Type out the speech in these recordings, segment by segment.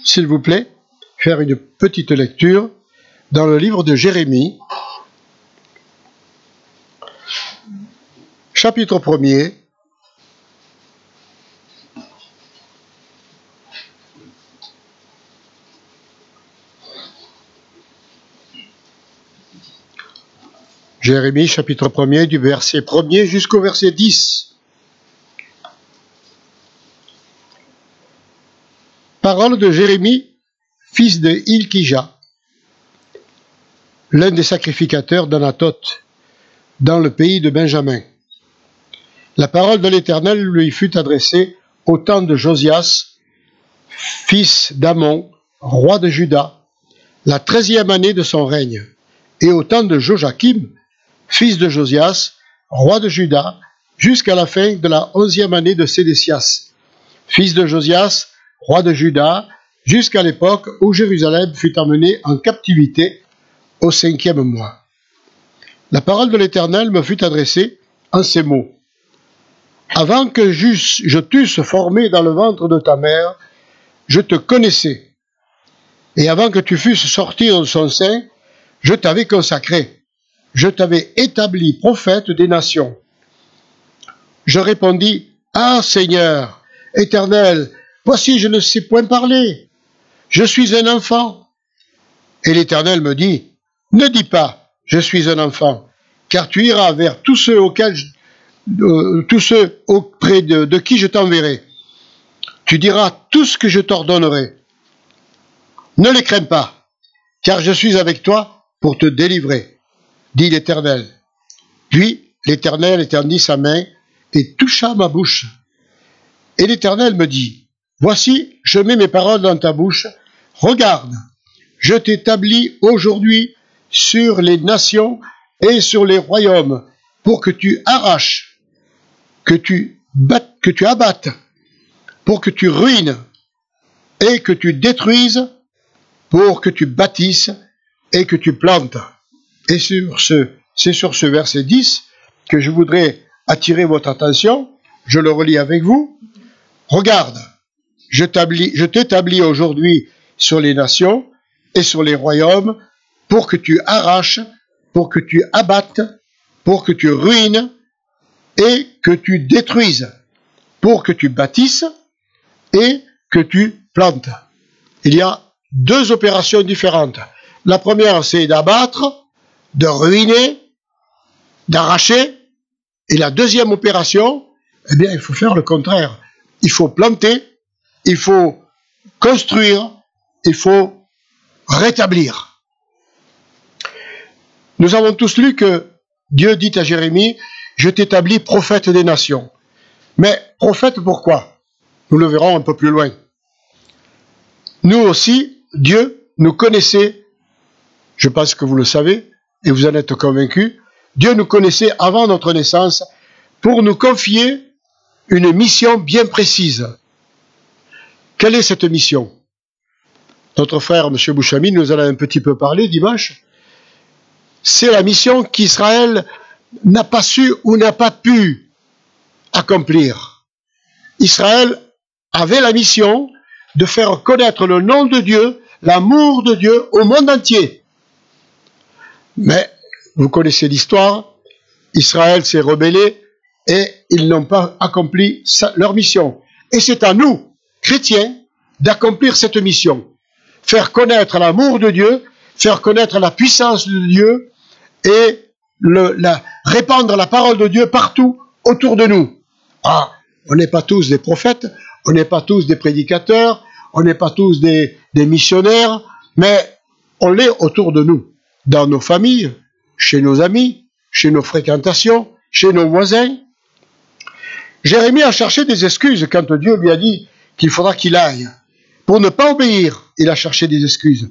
s'il vous plaît, faire une petite lecture dans le livre de Jérémie, chapitre 1er, Jérémie, chapitre 1er, du verset 1er jusqu'au verset 10. Parole de Jérémie, fils de Hilkija, l'un des sacrificateurs d'Anathoth, dans le pays de Benjamin. La parole de l'Éternel lui fut adressée au temps de Josias, fils d'Amon, roi de Juda, la 13e année de son règne, et au temps de Joachim, fils de Josias, roi de Juda, jusqu'à la fin de la 11e année de Sédécias, fils de Josias, roi de Juda, jusqu'à l'époque où Jérusalem fut emmenée en captivité au 5e mois. La parole de l'Éternel me fut adressée en ces mots. Avant que je t'eusse formé dans le ventre de ta mère, je te connaissais. Et avant que tu fusses sorti de son sein, je t'avais consacré. Je t'avais établi prophète des nations. Je répondis, ah Seigneur, Éternel, voici je ne sais point parler. Je suis un enfant. Et l'Éternel me dit, ne dis pas, je suis un enfant, car tu iras vers tous ceux auprès de qui je t'enverrai. Tu diras tout ce que je t'ordonnerai. Ne les crains pas, car je suis avec toi pour te délivrer, dit l'Éternel. Puis l'Éternel étendit sa main et toucha ma bouche. Et l'Éternel me dit, voici, je mets mes paroles dans ta bouche. Regarde, je t'établis aujourd'hui sur les nations et sur les royaumes pour que tu arraches, que tu abattes, pour que tu ruines et que tu détruises, pour que tu bâtisses et que tu plantes. Et c'est sur ce verset 10 que je voudrais attirer votre attention. Je le relis avec vous. Regarde, je t'établis aujourd'hui sur les nations et sur les royaumes pour que tu arraches, pour que tu abattes, pour que tu ruines et que tu détruises, pour que tu bâtisses et que tu plantes. Il y a deux opérations différentes. La première, c'est d'abattre, de ruiner, d'arracher. Et la deuxième opération, eh bien, il faut faire le contraire. Il faut planter, il faut construire, il faut rétablir. Nous avons tous lu que Dieu dit à Jérémie, je t'établis prophète des nations. Mais prophète pourquoi? Nous le verrons un peu plus loin. Nous aussi, Dieu nous connaissait, je pense que vous le savez, et vous en êtes convaincus, Dieu nous connaissait avant notre naissance pour nous confier une mission bien précise. Quelle est cette mission? Notre frère, M. Bouchami, nous en a un petit peu parlé dimanche. C'est la mission qu'Israël n'a pas su ou n'a pas pu accomplir. Israël avait la mission de faire connaître le nom de Dieu, l'amour de Dieu au monde entier. Mais, vous connaissez l'histoire, Israël s'est rebellé et ils n'ont pas accompli leur mission. Et c'est à nous, chrétiens, d'accomplir cette mission. Faire connaître l'amour de Dieu, faire connaître la puissance de Dieu et répandre la parole de Dieu partout autour de nous. Ah, on n'est pas tous des prophètes, on n'est pas tous des prédicateurs, on n'est pas tous des missionnaires, mais on l'est autour de nous, dans nos familles, chez nos amis, chez nos fréquentations, chez nos voisins. Jérémie a cherché des excuses quand Dieu lui a dit qu'il faudra qu'il aille. Pour ne pas obéir, il a cherché des excuses.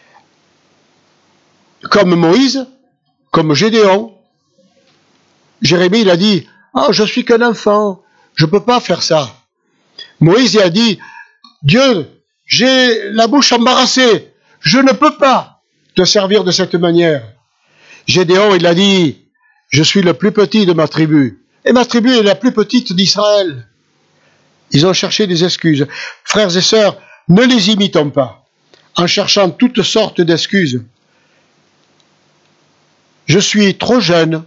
Comme Moïse, comme Gédéon, Jérémie il a dit « Ah, je suis qu'un enfant, je ne peux pas faire ça. » Moïse il a dit « Dieu, j'ai la bouche embarrassée, je ne peux pas te servir de cette manière. » Gédéon il a dit « Je suis le plus petit de ma tribu, et ma tribu est la plus petite d'Israël. » Ils ont cherché des excuses. Frères et sœurs, Ne les imitons pas, en cherchant toutes sortes d'excuses. Je suis trop jeune,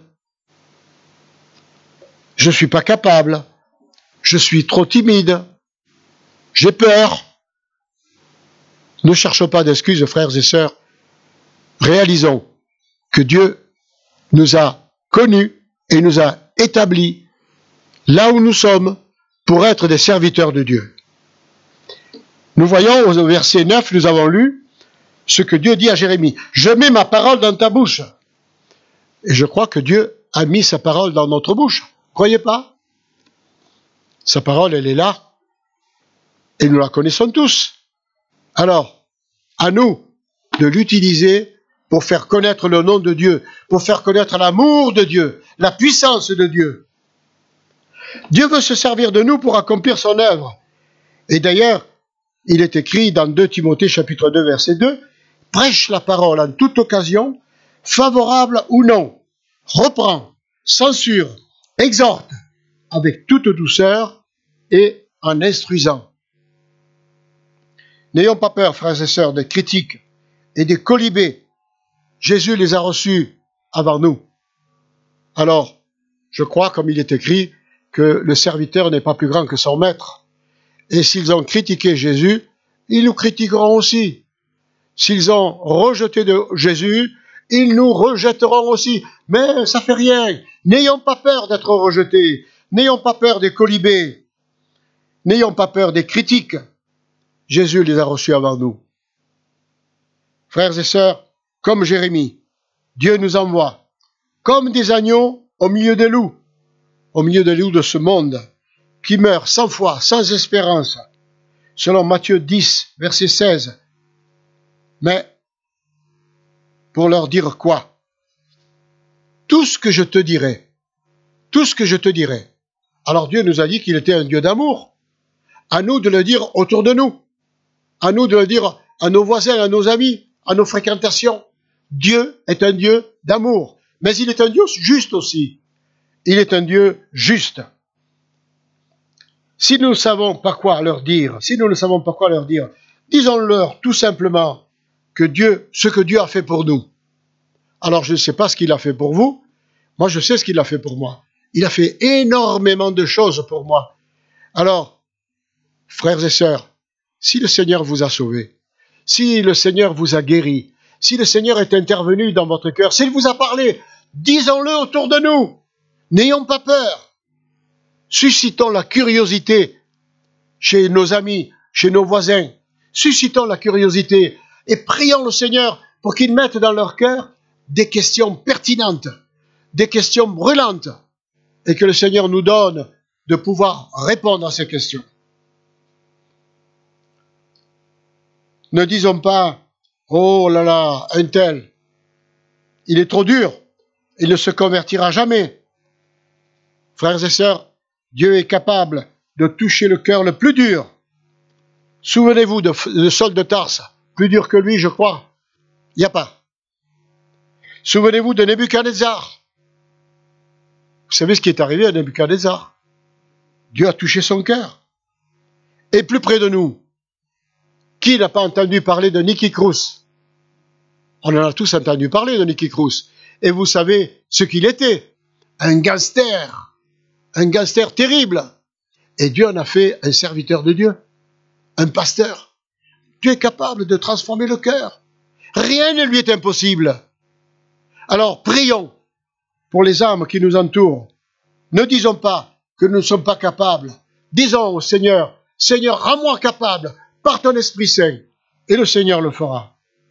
je ne suis pas capable, je suis trop timide, j'ai peur. Ne cherchons pas d'excuses, frères et sœurs. Réalisons que Dieu nous a connus et nous a établis là où nous sommes pour être des serviteurs de Dieu. Nous voyons au verset 9, nous avons lu ce que Dieu dit à Jérémie. Je mets ma parole dans ta bouche. Et je crois que Dieu a mis sa parole dans notre bouche. Croyez pas? Sa parole, elle est là. Et nous la connaissons tous. Alors, à nous de l'utiliser pour faire connaître le nom de Dieu, pour faire connaître l'amour de Dieu, la puissance de Dieu. Dieu veut se servir de nous pour accomplir son œuvre. Et d'ailleurs, il est écrit dans 2 Timothée chapitre 2 verset 2, « Prêche la parole en toute occasion, favorable ou non, reprend, censure, exhorte, avec toute douceur et en instruisant. » N'ayons pas peur, frères et sœurs, des critiques et des colibés. Jésus les a reçus avant nous. Alors, je crois, comme il est écrit, que le serviteur n'est pas plus grand que son maître. Et s'ils ont critiqué Jésus, ils nous critiqueront aussi. S'ils ont rejeté de Jésus, ils nous rejetteront aussi. Mais ça fait rien. N'ayons pas peur d'être rejetés. N'ayons pas peur des colibés. N'ayons pas peur des critiques. Jésus les a reçus avant nous. Frères et sœurs, comme Jérémie, Dieu nous envoie comme des agneaux au milieu des loups de ce monde, qui meurent sans foi, sans espérance, selon Matthieu 10, verset 16. Mais, pour leur dire quoi? Tout ce que je te dirai. Tout ce que je te dirai. Alors Dieu nous a dit qu'il était un Dieu d'amour. À nous de le dire autour de nous. À nous de le dire à nos voisins, à nos amis, à nos fréquentations. Dieu est un Dieu d'amour. Mais il est un Dieu juste aussi. Il est un Dieu juste. Si nous ne savons pas quoi leur dire, disons-leur tout simplement ce que Dieu a fait pour nous. Alors je ne sais pas ce qu'il a fait pour vous, moi je sais ce qu'il a fait pour moi. Il a fait énormément de choses pour moi. Alors, frères et sœurs, si le Seigneur vous a sauvé, si le Seigneur vous a guéri, si le Seigneur est intervenu dans votre cœur, s'il vous a parlé, disons-le autour de nous. N'ayons pas peur. Suscitons la curiosité chez nos amis, chez nos voisins. Suscitons la curiosité et prions le Seigneur pour qu'il mette dans leur cœur des questions pertinentes, des questions brûlantes, et que le Seigneur nous donne de pouvoir répondre à ces questions. Ne disons pas, oh là là, un tel, il est trop dur, il ne se convertira jamais. Frères et sœurs, Dieu est capable de toucher le cœur le plus dur. Souvenez-vous de Saul de Tarse, plus dur que lui, je crois. Il n'y a pas. Souvenez-vous de Nebuchadnezzar. Vous savez ce qui est arrivé à Nebuchadnezzar? Dieu a touché son cœur. Et plus près de nous, qui n'a pas entendu parler de Nicky Cruz? On en a tous entendu parler de Nicky Cruz. Et vous savez ce qu'il était? Un gangster terrible. Et Dieu en a fait un serviteur de Dieu, un pasteur. Dieu est capable de transformer le cœur. Rien ne lui est impossible. Alors prions pour les âmes qui nous entourent. Ne disons pas que nous ne sommes pas capables. Disons au Seigneur, Seigneur, rends-moi capable par ton Esprit Saint. Et le Seigneur le fera.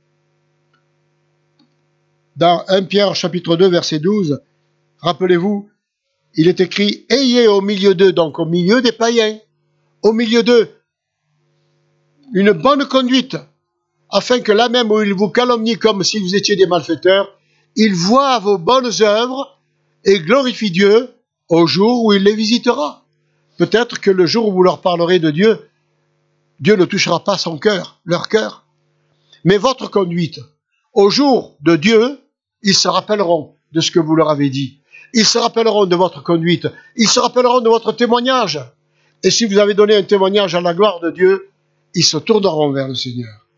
Dans 1 Pierre chapitre 2 verset 12, rappelez-vous, il est écrit, ayez au milieu d'eux, donc au milieu des païens, au milieu d'eux, une bonne conduite, afin que là même où ils vous calomnient comme si vous étiez des malfaiteurs, ils voient vos bonnes œuvres et glorifient Dieu au jour où il les visitera. Peut-être que le jour où vous leur parlerez de Dieu, Dieu ne touchera pas son cœur, leur cœur. Mais votre conduite, au jour de Dieu, ils se rappelleront de ce que vous leur avez dit. Ils se rappelleront de votre conduite. Ils se rappelleront de votre témoignage. Et si vous avez donné un témoignage à la gloire de Dieu, ils se tourneront vers le Seigneur.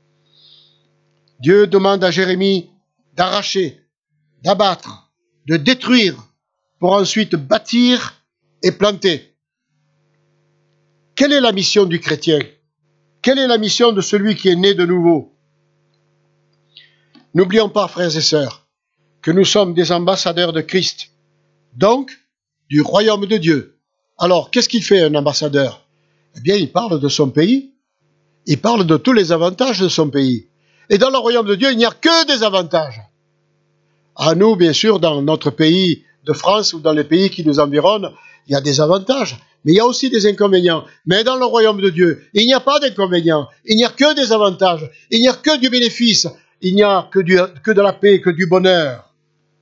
Dieu demande à Jérémie d'arracher, d'abattre, de détruire, pour ensuite bâtir et planter. Quelle est la mission du chrétien? Quelle est la mission de celui qui est né de nouveau? N'oublions pas, frères et sœurs, que nous sommes des ambassadeurs de Christ, donc du royaume de Dieu. Alors, qu'est-ce qu'il fait un ambassadeur? Eh bien, il parle de son pays, il parle de tous les avantages de son pays. Et dans le royaume de Dieu, il n'y a que des avantages. À nous, bien sûr, dans notre pays de France ou dans les pays qui nous environnent, il y a des avantages, mais il y a aussi des inconvénients. Mais dans le royaume de Dieu, il n'y a pas d'inconvénients, il n'y a que des avantages, il n'y a que du bénéfice, il n'y a que de la paix, que du bonheur.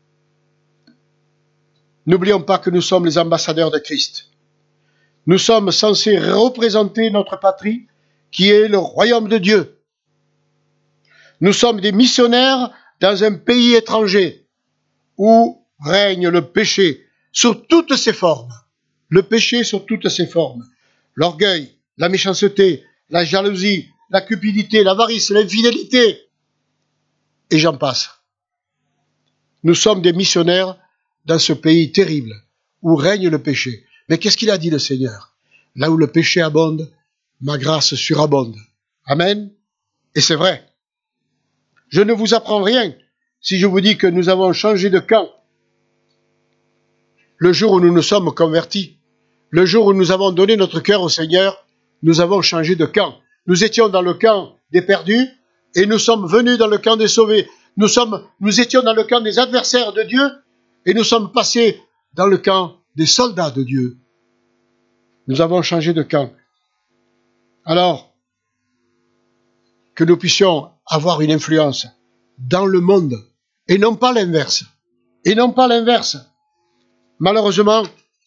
N'oublions pas que nous sommes les ambassadeurs de Christ. Nous sommes censés représenter notre patrie, qui est le royaume de Dieu. Nous sommes des missionnaires dans un pays étranger, où règne le péché sous toutes ses formes. Le péché sous toutes ses formes. L'orgueil, la méchanceté, la jalousie, la cupidité, l'avarice, l'infidélité. Et j'en passe. Nous sommes des missionnaires dans ce pays terrible où règne le péché. Mais qu'est-ce qu'il a dit le Seigneur? Là où le péché abonde, ma grâce surabonde. Amen. Et c'est vrai. Je ne vous apprends rien si je vous dis que nous avons changé de camp le jour où nous nous sommes convertis. Le jour où nous avons donné notre cœur au Seigneur, nous avons changé de camp. Nous étions dans le camp des perdus et nous sommes venus dans le camp des sauvés. Nous étions dans le camp des adversaires de Dieu et nous sommes passés dans le camp des soldats de Dieu. Nous avons changé de camp. Alors, que nous puissions avoir une influence dans le monde et non pas l'inverse. Et non pas l'inverse. Malheureusement,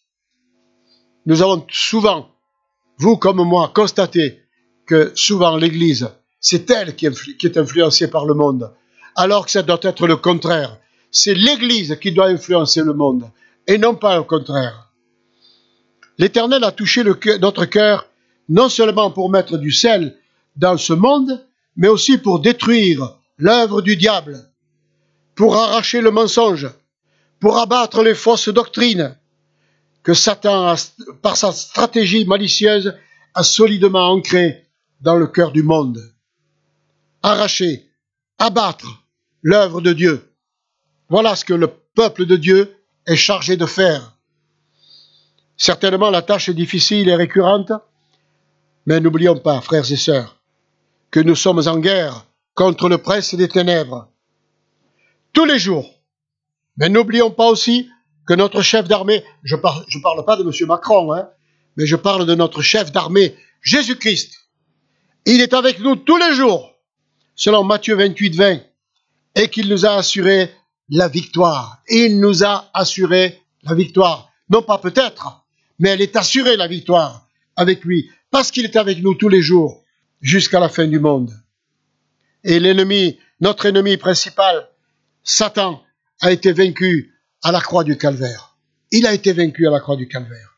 nous avons souvent, vous comme moi, constaté que souvent l'Église, c'est elle qui est influencée par le monde, alors que ça doit être le contraire. C'est l'Église qui doit influencer le monde, et non pas le contraire. L'Éternel a touché notre cœur, non seulement pour mettre du sel dans ce monde, mais aussi pour détruire l'œuvre du diable, pour arracher le mensonge, pour abattre les fausses doctrines que Satan, par sa stratégie malicieuse, a solidement ancrées dans le cœur du monde. Arracher, abattre l'œuvre de Dieu. Voilà ce que le peuple de Dieu est chargé de faire. Certainement, la tâche est difficile et récurrente, mais n'oublions pas, frères et sœurs, que nous sommes en guerre contre le prince des ténèbres. Tous les jours. Mais n'oublions pas aussi que notre chef d'armée, je parle pas de M. Macron, mais je parle de notre chef d'armée, Jésus-Christ. Il est avec nous tous les jours, selon Matthieu 28, 20, et qu'il nous a assuré la victoire. Il nous a assuré la victoire. Non pas peut-être, mais elle est assurée, la victoire, avec lui, parce qu'il est avec nous tous les jours, jusqu'à la fin du monde. Et l'ennemi, notre ennemi principal, Satan, a été vaincu à la croix du Calvaire. Il a été vaincu à la croix du Calvaire.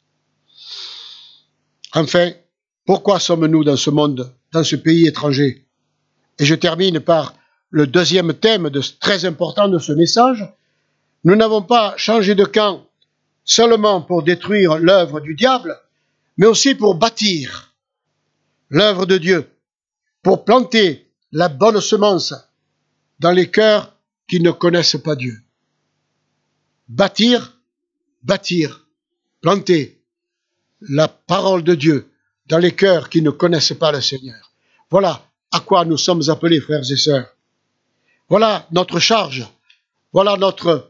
Enfin, pourquoi sommes-nous dans ce monde, dans ce pays étranger? Et je termine par le deuxième thème très important de ce message. Nous n'avons pas changé de camp seulement pour détruire l'œuvre du diable, mais aussi pour bâtir l'œuvre de Dieu, pour planter la bonne semence dans les cœurs qui ne connaissent pas Dieu. Bâtir, planter la parole de Dieu dans les cœurs qui ne connaissent pas le Seigneur. Voilà à quoi nous sommes appelés, frères et sœurs. Voilà notre charge. Voilà notre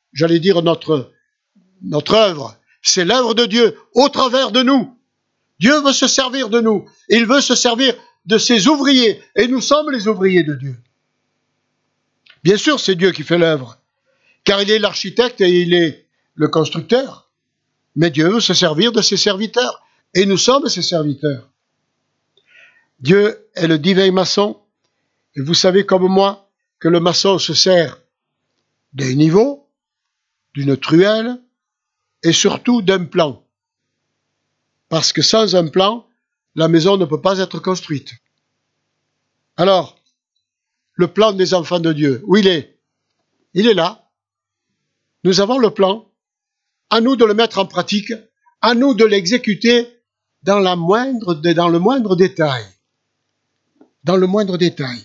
œuvre. C'est l'œuvre de Dieu au travers de nous. Dieu veut se servir de nous. Il veut se servir de ses ouvriers. Et nous sommes les ouvriers de Dieu. Bien sûr, c'est Dieu qui fait l'œuvre. Car il est l'architecte et il est le constructeur. Mais Dieu veut se servir de ses serviteurs. Et nous sommes ses serviteurs. Dieu est le divin maçon. Et vous savez comme moi que le maçon se sert d'un niveau, d'une truelle et surtout d'un plan. Parce que sans un plan, la maison ne peut pas être construite. Alors, le plan des enfants de Dieu, où il est? Il est là. Nous avons le plan. À nous de le mettre en pratique, à nous de l'exécuter dans le moindre détail. Dans le moindre détail.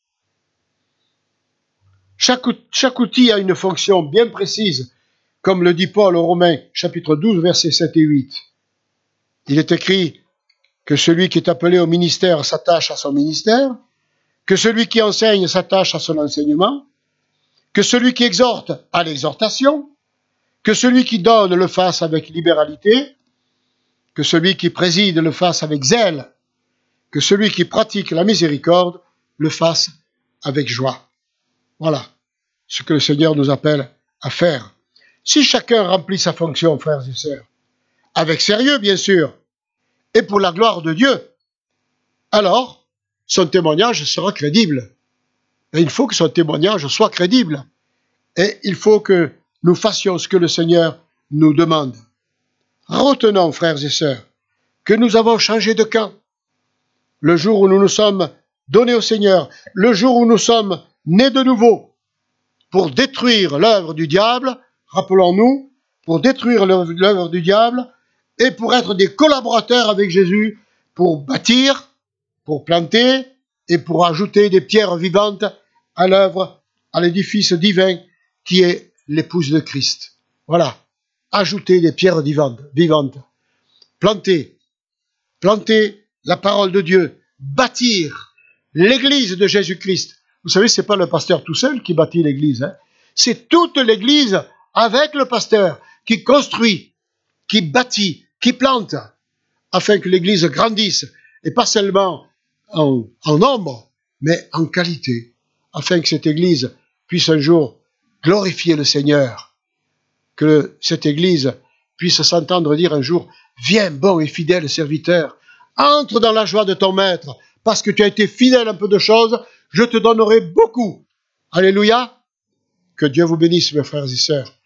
Chaque outil a une fonction bien précise, comme le dit Paul aux Romains, chapitre 12, versets 7 et 8. Il est écrit que celui qui est appelé au ministère s'attache à son ministère, que celui qui enseigne s'attache à son enseignement, que celui qui exhorte à l'exhortation, que celui qui donne le fasse avec libéralité, que celui qui préside le fasse avec zèle, que celui qui pratique la miséricorde le fasse avec joie. Voilà ce que le Seigneur nous appelle à faire. Si chacun remplit sa fonction, frères et sœurs, avec sérieux bien sûr, et pour la gloire de Dieu, alors son témoignage sera crédible. Et il faut que son témoignage soit crédible. Et il faut que nous fassions ce que le Seigneur nous demande. Retenons, frères et sœurs, que nous avons changé de camp. Le jour où nous nous sommes donnés au Seigneur, le jour où nous sommes nés de nouveau, pour détruire l'œuvre du diable, rappelons-nous, pour détruire l'œuvre du diable, et pour être des collaborateurs avec Jésus, pour bâtir, pour planter, et pour ajouter des pierres vivantes à l'œuvre, à l'édifice divin qui est l'épouse de Christ. Voilà, ajouter des pierres vivantes. Planter la parole de Dieu, bâtir l'église de Jésus-Christ. Vous savez, c'est pas le pasteur tout seul qui bâtit l'église, hein. C'est toute l'église avec le pasteur qui construit, qui bâtit, qui plante, afin que l'église grandisse, et pas seulement en nombre, mais en qualité, afin que cette église puisse un jour glorifier le Seigneur, que cette église puisse s'entendre dire un jour, viens bon et fidèle serviteur, entre dans la joie de ton maître, parce que tu as été fidèle un peu de choses, je te donnerai beaucoup. Alléluia. Que Dieu vous bénisse, mes frères et sœurs.